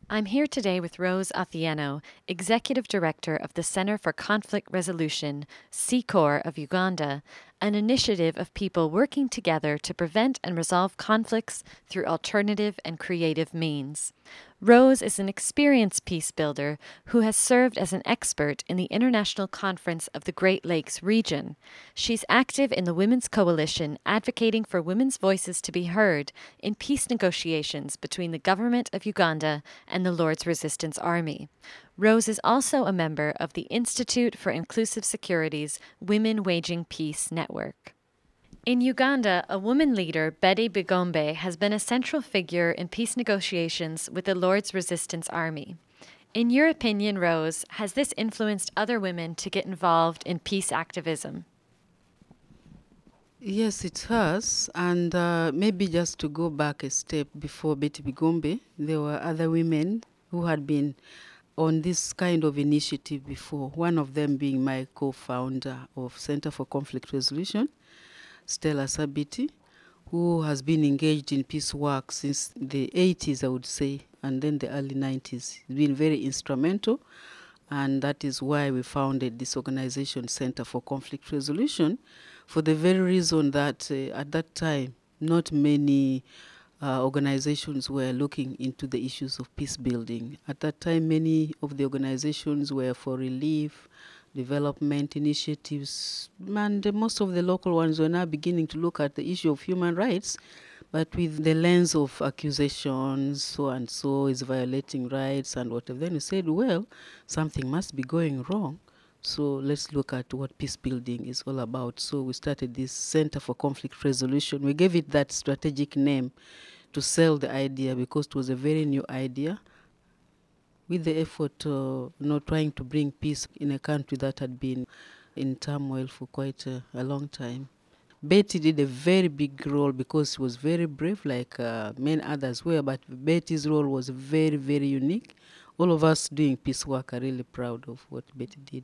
I'm here today with Rose Athieno, Executive Director of the Center for Conflict Resolution, CCOR of Uganda, an initiative of people working together to prevent and resolve conflicts through alternative and creative means. Rose is an experienced peace builder who has served as an expert in the International Conference of the Great Lakes region. She's active in the Women's Coalition advocating for women's voices to be heard in peace negotiations between the government of Uganda and the Lord's Resistance Army. Rose is also a member of the Institute for Inclusive Security's Women Waging Peace Network. In Uganda, a woman leader, Betty Bigombe, has been a central figure in peace negotiations with the Lord's Resistance Army. In your opinion, Rose, has this influenced other women to get involved in peace activism? Yes, it has. And maybe just to go back a step before Betty Bigombe, there were other women who had been on this kind of initiative before, one of them being my co-founder of Center for Conflict Resolution, Stella Sabiti, who has been engaged in peace work since the 80s, I would say, and then the early 90s. He's been very instrumental, and that is why we founded this organization, Center for Conflict Resolution, for the very reason that at that time, not many organizations were looking into the issues of peace building. At that time, many of the organizations were for relief, development initiatives, and most of the local ones were now beginning to look at the issue of human rights, but with the lens of accusations, so and so is violating rights and whatever. Then we said, well, something must be going wrong. So let's look at what peace building is all about. So we started this Center for Conflict Resolution. We gave it that strategic name to sell the idea because it was a very new idea, with the effort trying to bring peace in a country that had been in turmoil for quite a long time. Betty did a very big role because she was very brave, like many others were, but Betty's role was very, very unique. All of us doing peace work are really proud of what Betty did.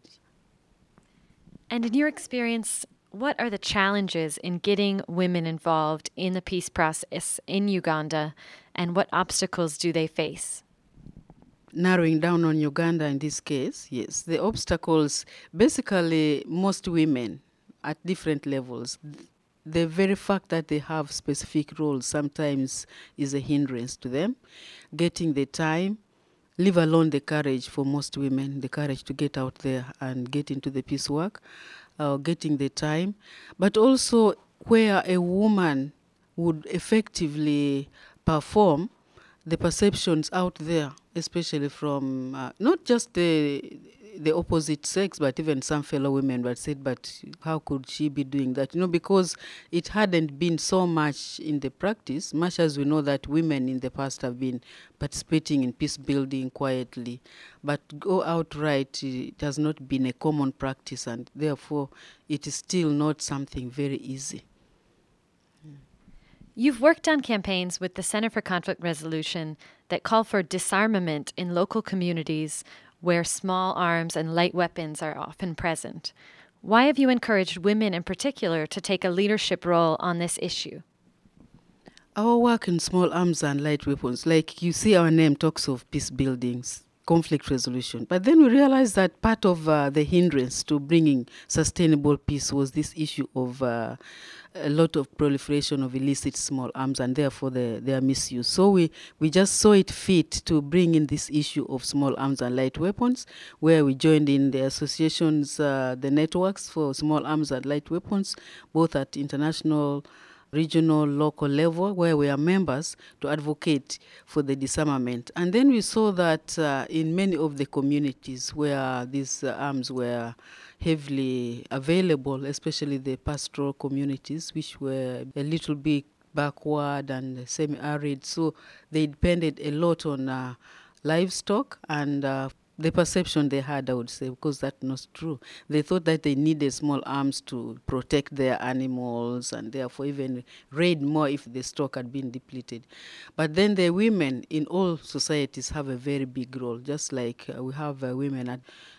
And in your experience, what are the challenges in getting women involved in the peace process in Uganda, and what obstacles do they face? Narrowing down on Uganda in this case, yes, the obstacles, basically most women at different levels, the very fact that they have specific roles sometimes is a hindrance to them. Getting the time, leave alone the courage for most women, the courage to get out there and get into the peace work, getting the time, but also where a woman would effectively perform, the perceptions out there, especially from not just the opposite sex, but even some fellow women, but said, but how could she be doing that? Because it hadn't been so much in the practice, much as we know that women in the past have been participating in peace building quietly, but go outright, it has not been a common practice, and therefore it is still not something very easy. You've worked on campaigns with the Center for Conflict Resolution that call for disarmament in local communities where small arms and light weapons are often present. Why have you encouraged women in particular to take a leadership role on this issue? Our work in small arms and light weapons, like you see our name talks of peace buildings, conflict resolution. But then we realized that part of the hindrance to bringing sustainable peace was this issue of a lot of proliferation of illicit small arms and therefore their misuse. So we just saw it fit to bring in this issue of small arms and light weapons, where we joined in the associations, the networks for small arms and light weapons, both at international, regional, local level, where we are members to advocate for the disarmament. And then we saw that in many of the communities where these arms were heavily available, especially the pastoral communities, which were a little bit backward and semi-arid, so they depended a lot on livestock and the perception they had, I would say, because that's not true. They thought that they needed small arms to protect their animals and therefore even raid more if the stock had been depleted. But then the women in all societies have a very big role, just like we have women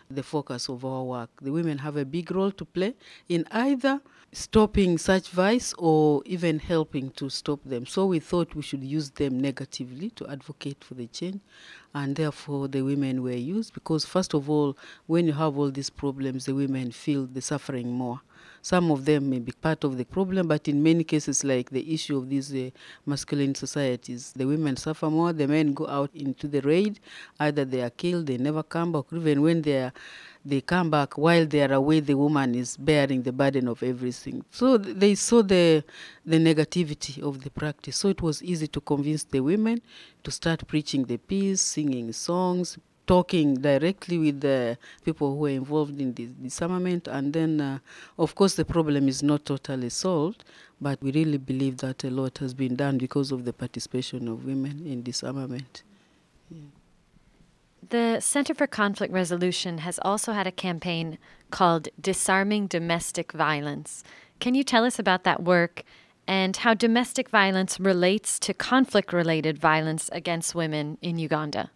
the focus of our work. The women have a big role to play in either stopping such vice or even helping to stop them. So we thought we should use them negatively to advocate for the change, and therefore the women were used because, first of all, when you have all these problems, the women feel the suffering more. Some of them may be part of the problem, but in many cases, like the issue of these masculine societies, the women suffer more. The men go out into the raid, either they are killed, they never come back. Even when they come back, while they are away, the woman is bearing the burden of everything. So they saw the negativity of the practice. So it was easy to convince the women to start preaching the peace, singing songs, talking directly with the people who were involved in the disarmament. And then, of course, the problem is not totally solved, but we really believe that a lot has been done because of the participation of women in disarmament. Yeah. The Center for Conflict Resolution has also had a campaign called Disarming Domestic Violence. Can you tell us about that work and how domestic violence relates to conflict-related violence against women in Uganda?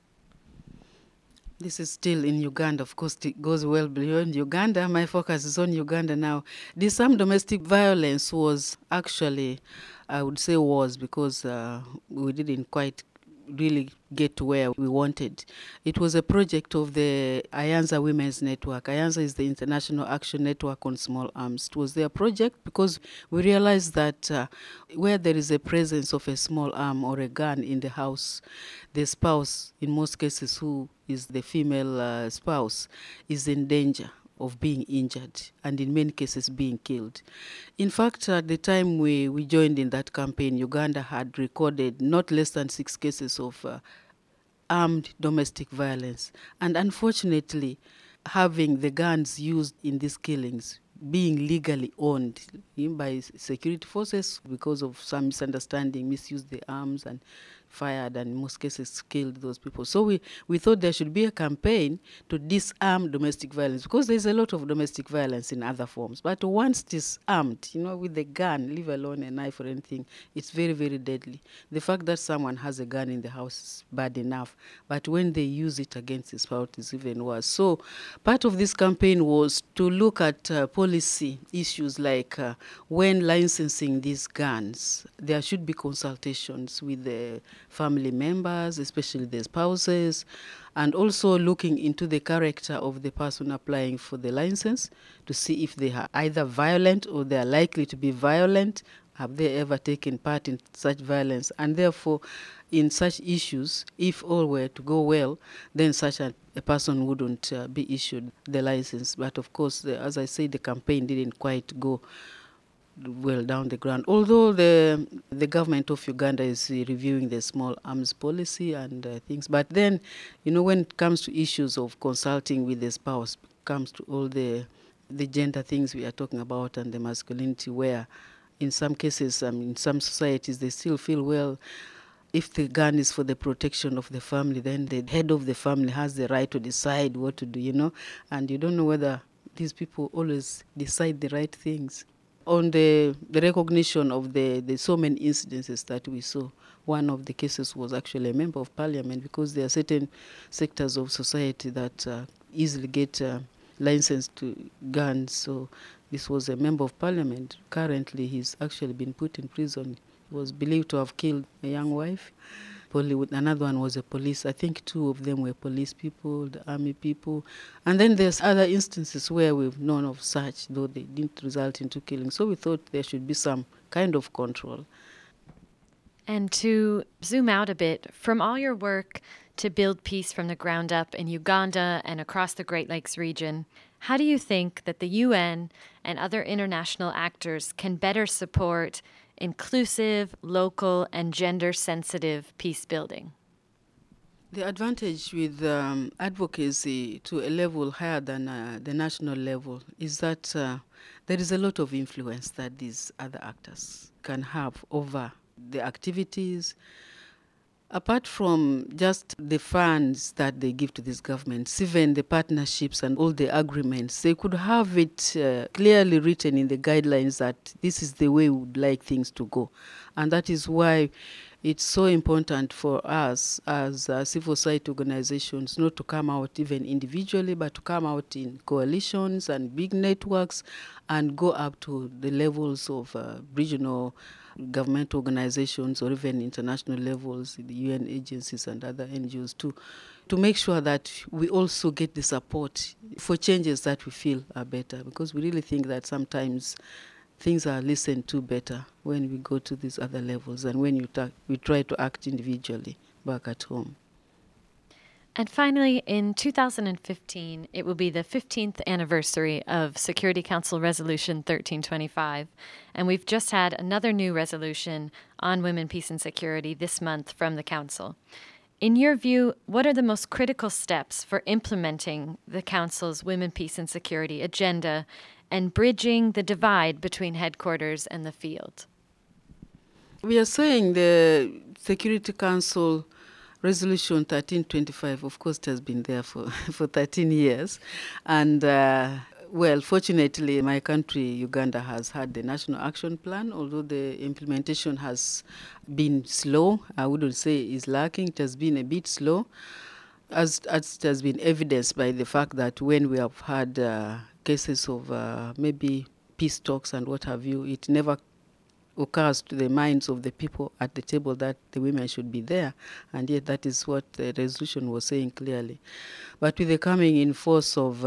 This is still in Uganda. Of course, it goes well beyond Uganda. My focus is on Uganda now. Disarm domestic violence was actually, I would say was, because we didn't quite really get to where we wanted. It was a project of the Ayanza Women's Network. Ayanza is the International Action Network on Small Arms. It was their project because we realized that where there is a presence of a small arm or a gun in the house, the spouse, in most cases who is the female spouse, is in danger of being injured and in many cases being killed. In fact, at the time we joined in that campaign, Uganda had recorded not less than 6 cases of armed domestic violence. And unfortunately, having the guns used in these killings being legally owned by security forces because of some misunderstanding, misused the arms and fired and in most cases killed those people. So we thought there should be a campaign to disarm domestic violence because there's a lot of domestic violence in other forms. But once disarmed, with a gun, leave alone a knife or anything, it's very, very deadly. The fact that someone has a gun in the house is bad enough, but when they use it against his spouse is even worse. So part of this campaign was to look at policy issues like when licensing these guns, there should be consultations with the family members, especially the spouses, and also looking into the character of the person applying for the license to see if they are either violent or they are likely to be violent. Have they ever taken part in such violence? And therefore, in such issues, if all were to go well, then such a person wouldn't be issued the license. But of course, as I said, the campaign didn't quite go well down the ground. Although the government of Uganda is reviewing the small arms policy and things. But then, when it comes to issues of consulting with the spouse, comes to all the gender things we are talking about and the masculinity, where in some cases, in some societies, they still feel, well, if the gun is for the protection of the family, then the head of the family has the right to decide what to do, and you don't know whether these people always decide the right things. On the recognition of the so many incidences that we saw, one of the cases was actually a member of parliament, because there are certain sectors of society that easily get licensed to guns. So this was a member of parliament. Currently, he's actually been put in prison. He was believed to have killed a young wife. Another one was a police. I think 2 of them were police people, the army people. And then there's other instances where we've known of such, though they didn't result into killing. So we thought there should be some kind of control. And to zoom out a bit, from all your work to build peace from the ground up in Uganda and across the Great Lakes region, how do you think that the UN and other international actors can better support inclusive, local, and gender-sensitive peace building? The advantage with advocacy to a level higher than the national level is that there is a lot of influence that these other actors can have over the activities. Apart from just the funds that they give to these governments, even the partnerships and all the agreements, they could have it clearly written in the guidelines that this is the way we would like things to go. And that is why It's so important for us as civil society organizations not to come out even individually, but to come out in coalitions and big networks and go up to the levels of regional government organizations or even international levels, the UN agencies and other NGOs too, to make sure that we also get the support for changes that we feel are better, because we really think that sometimes things are listened to better when we go to these other levels and when we try to act individually back at home. And finally, in 2015, it will be the 15th anniversary of Security Council Resolution 1325, and we've just had another new resolution on women, peace, and security this month from the Council. In your view, what are the most critical steps for implementing the Council's Women, Peace, and Security agenda and bridging the divide between headquarters and the field? We are saying the Security Council Resolution 1325, of course, it has been there for 13 years. And, well, fortunately, my country, Uganda, has had the National Action Plan, although the implementation has been slow. I wouldn't say is lacking. It has been a bit slow, as it has been evidenced by the fact that when we have had cases of maybe peace talks and what have you, it never occurs to the minds of the people at the table that the women should be there, and yet that is what the resolution was saying clearly. But with the coming in force of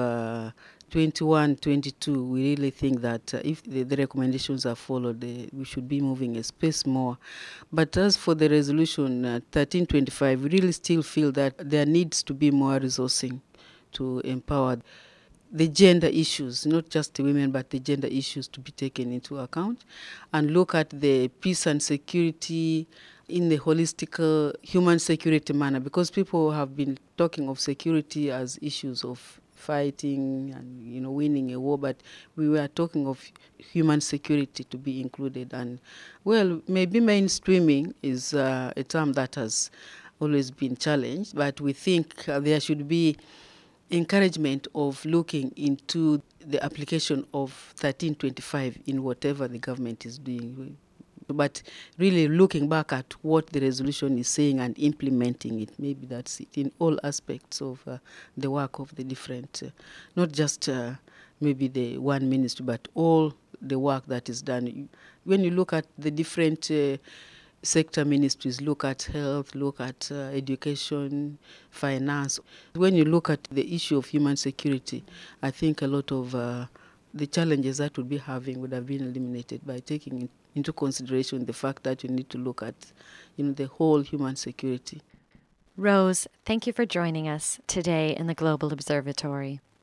21, 22, we really think that if the recommendations are followed, we should be moving a space more. But as for the resolution 1325, we really still feel that there needs to be more resourcing to empower the gender issues, not just the women, but the gender issues to be taken into account, and look at the peace and security in the holistic human security manner, because people have been talking of security as issues of fighting and winning a war, but we were talking of human security to be included. And well, maybe mainstreaming is a term that has always been challenged, but we think there should be encouragement of looking into the application of 1325 in whatever the government is doing, but really looking back at what the resolution is saying and implementing it. Maybe that's it in all aspects of the work of the different, not just maybe the one ministry, but all the work that is done. When you look at the different sector ministries, look at health, look at education, finance. When you look at the issue of human security, I think a lot of the challenges that we'll be having would have been eliminated by taking into consideration the fact that you need to look at the whole human security. Rose, thank you for joining us today in the Global Observatory.